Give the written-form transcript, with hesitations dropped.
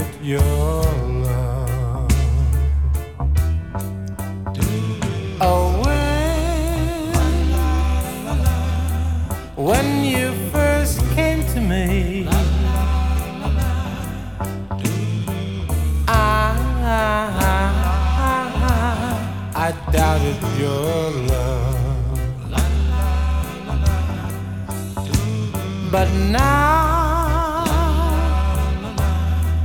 your love. Oh, when you first came to me, I doubted your love, but now